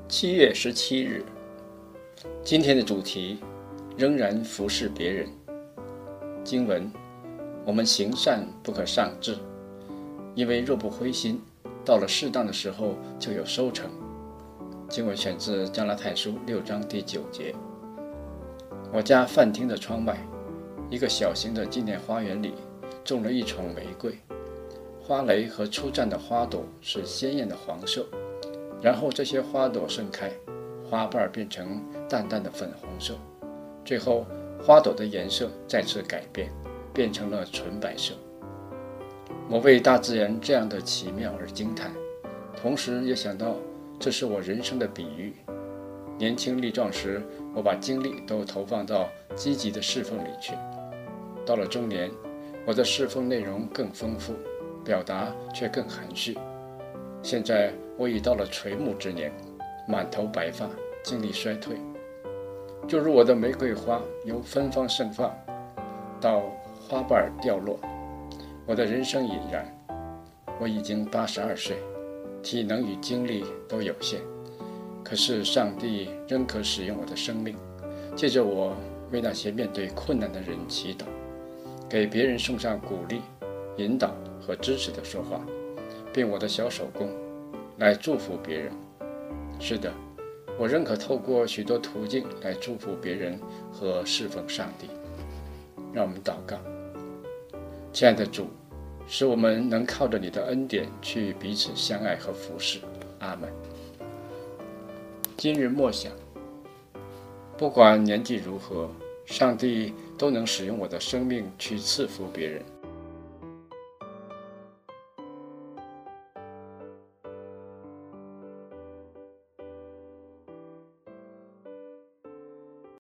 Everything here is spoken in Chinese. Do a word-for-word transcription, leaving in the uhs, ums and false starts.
七月十七日，今天的主题仍然服侍别人。经文：我们行善不可丧志，因为若不灰心，到了适当的时候就有收成。经文选自加拉太书六章第九节。我家饭厅的窗外，一个小型的纪念花园里种了一丛玫瑰，花蕾和初绽的花朵是鲜艳的黄色，然后这些花朵盛开，花瓣变成淡淡的粉红色，最后花朵的颜色再次改变，变成了纯白色。我为大自然这样的奇妙而惊叹，同时也想到这是我人生的比喻。年轻力壮时，我把精力都投放到积极的侍奉里去，到了中年，我的侍奉内容更丰富，表达却更含蓄。现在我已到了垂暮之年，满头白发，精力衰退，就如我的玫瑰花由芬芳盛放到花瓣掉落，我的人生已然。我已经八十二岁，体能与精力都有限，可是上帝仍可使用我的生命，借着我为那些面对困难的人祈祷，给别人送上鼓励、引导和支持的说话，并我的小手工来祝福别人。是的，我仍可透过许多途径来祝福别人和侍奉上帝。让我们祷告。亲爱的主，使我们能靠着你的恩典去彼此相爱和服侍。阿们。今日默想，不管年纪如何，上帝都能使用我的生命去赐福别人。